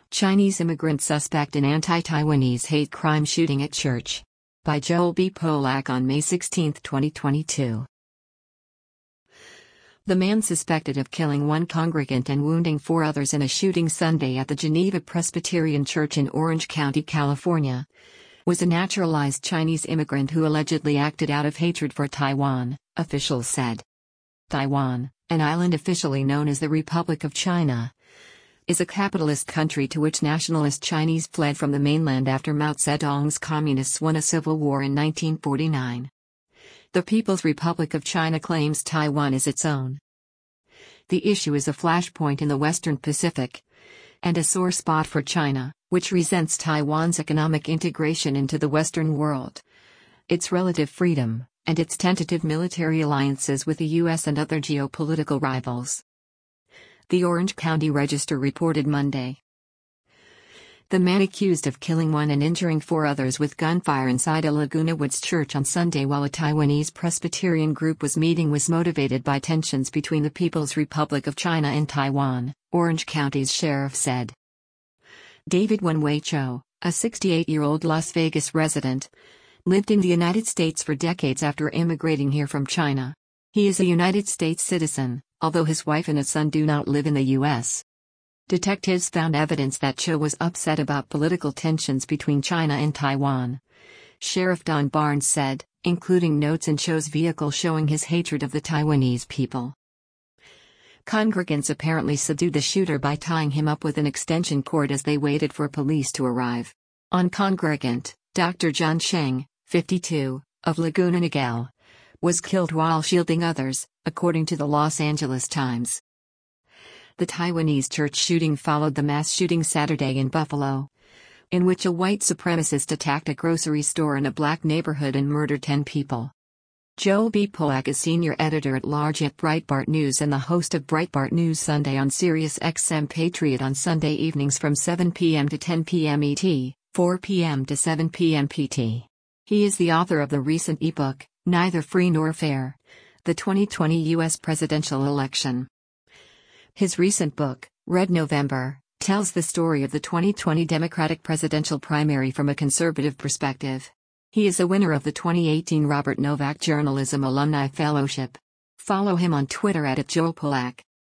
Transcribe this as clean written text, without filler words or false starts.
Chinese immigrant suspect in anti-Taiwanese hate crime shooting at church. By Joel B. Polak on May 16, 2022. The man suspected of killing one congregant and wounding 4 others in a shooting Sunday at the Geneva Presbyterian Church in Orange County, California, was a naturalized Chinese immigrant who allegedly acted out of hatred for Taiwan, officials said. Taiwan, an island officially known as the Republic of China, is a capitalist country to which nationalist Chinese fled from the mainland after Mao Zedong's communists won a civil war in 1949. The People's Republic of China claims Taiwan is its own. The issue is a flashpoint in the Western Pacific, and a sore spot for China, which resents Taiwan's economic integration into the Western world, its relative freedom, and its tentative military alliances with the U.S. and other geopolitical rivals. The Orange County Register reported Monday. The man accused of killing 1 and injuring 4 others with gunfire inside a Laguna Woods church on Sunday while a Taiwanese Presbyterian group was meeting was motivated by tensions between the People's Republic of China and Taiwan, Orange County's sheriff said. David Wenwei Cho, a 68-year-old Las Vegas resident, lived in the United States for decades after immigrating here from China. He is a United States citizen, although his wife and a son do not live in the U.S. Detectives found evidence that Cho was upset about political tensions between China and Taiwan, Sheriff Don Barnes said, including notes in Cho's vehicle showing his hatred of the Taiwanese people. Congregants apparently subdued the shooter by tying him up with an extension cord as they waited for police to arrive. One congregant, Dr. John Sheng, 52, of Laguna Niguel, was killed while shielding others, according to the Los Angeles Times. The Taiwanese church shooting followed the mass shooting Saturday in Buffalo, in which a white supremacist attacked a grocery store in a black neighborhood and murdered 10 people. Joel B. Polak is senior editor-at-large at Breitbart News and the host of Breitbart News Sunday on Sirius XM Patriot on Sunday evenings from 7 p.m. to 10 p.m. ET, 4 p.m. to 7 p.m. PT. He is the author of the recent ebook, Neither Free Nor Fair: The 2020 U.S. Presidential Election. His recent book, Red November, tells the story of the 2020 Democratic presidential primary from a conservative perspective. He is a winner of the 2018 Robert Novak Journalism Alumni Fellowship. Follow him on Twitter @JoelPolak.